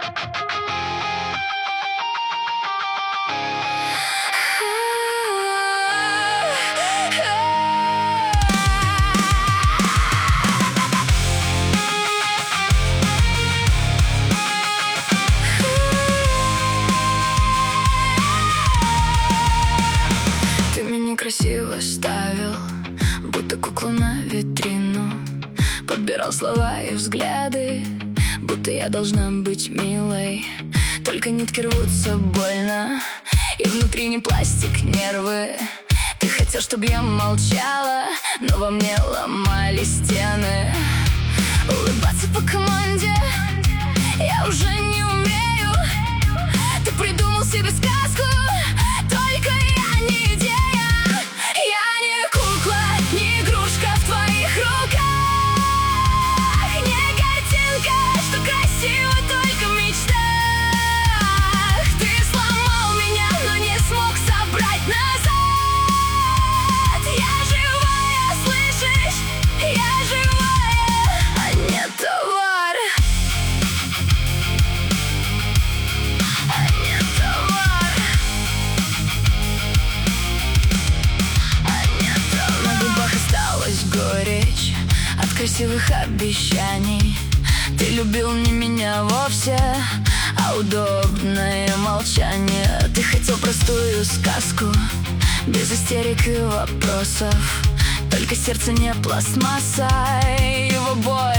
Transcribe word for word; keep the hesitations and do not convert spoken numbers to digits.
Красиво ставил, будто куклу на витрину. Подбирал слова и взгляды, будто я должна быть милой. Только нитки рвутся больно, и внутри не пластик, нервы. Ты хотел, чтобы я молчала, но во мне ломали стены. Улыбаться по команде я уже не умею. Ты придумал себе сказку, только я не идея. От красивых обещаний. Ты любил не меня вовсе, а удобное молчание. Ты хотел простую сказку, без истерик и вопросов. Только сердце не пластмасса, его бой